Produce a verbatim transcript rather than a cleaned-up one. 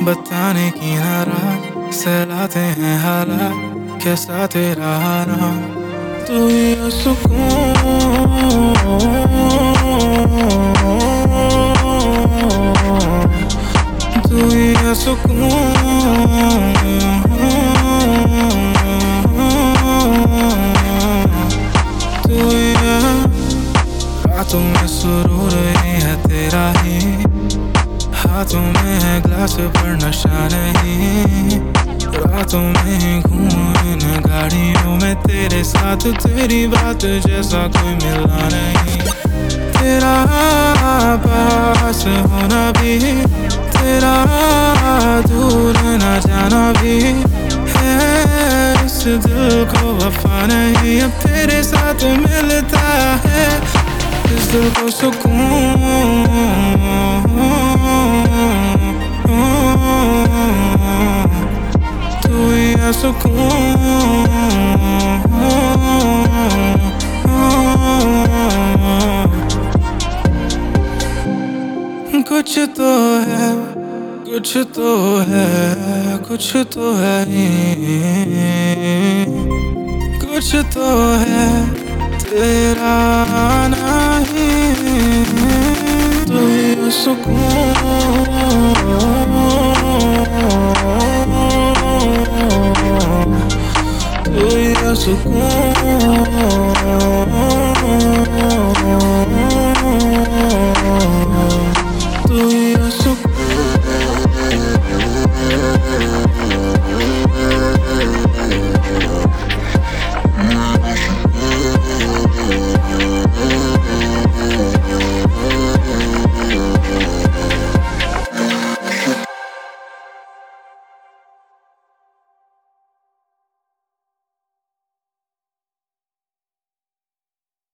बताने की नाराज सहलाते हैं हालात, कैसा तेरा नाम। तू ही है सुकून, तू ही है सुकून, तू ही है। रातों में सुरूर ही है तेरा ही, हाथों में है ग्लास पर नशा नहीं। रातों में ही घूमूं इन गाड़ियों में तेरे साथ, तेरी बात जैसा कोई मिला नहीं। तेरा पास होना भी, तेरा दूर न जाना भी है। इस दिल को वफा नहीं अब तेरे साथ मिलता है, इस दिल को सुकून। तू ही है सुकून, कुछ तो है, कुछ तो है, कुछ तो है ही, कुछ तो है तेरा नहीं। तू ही है सुकून।